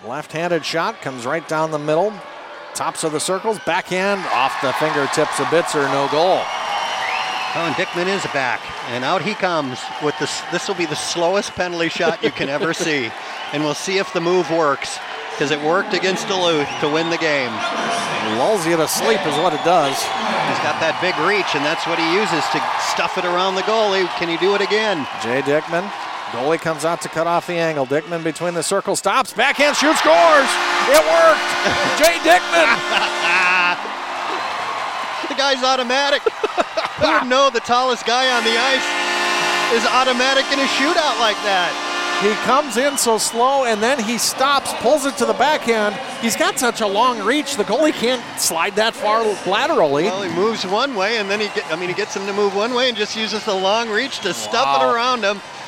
Left-handed shot comes right down the middle. Tops of the circles, backhand off the fingertips of Bitzer, no goal. Oh, and Dickman is back, and out he comes with this. This will be the slowest penalty shot you can ever see, and we'll see if the move works, because it worked against Duluth to win the game. Lulls you to sleep is what it does. He's got that big reach, and that's what he uses to stuff it around the goalie. Can he do it again? Jay Dickman. Goalie comes out to cut off the angle. Dickman between the circle, stops, backhand shoot, scores! It worked! Jay Dickman! The guy's automatic. Who would know the tallest guy on the ice is automatic in a shootout like that? He comes in so slow, and then he stops, pulls it to the backhand. He's got such a long reach, the goalie can't slide that far laterally. Well, he moves one way, and then he gets him to move one way and just uses the long reach to stuff it around him.